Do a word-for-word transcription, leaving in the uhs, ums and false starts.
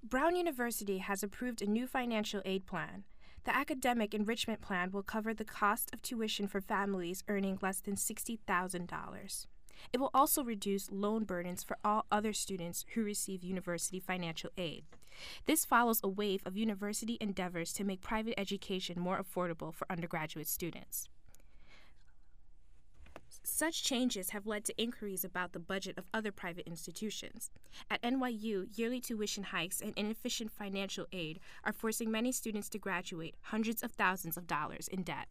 Brown University has approved a new financial aid plan. The Academic Enrichment Plan will cover the cost of tuition for families earning less than sixty thousand dollars. It will also reduce loan burdens for all other students who receive university financial aid. This follows a wave of university endeavors to make private education more affordable for undergraduate students. Such changes have led to inquiries about the budget of other private institutions. At N Y U, yearly tuition hikes and inefficient financial aid are forcing many students to graduate hundreds of thousands of dollars in debt.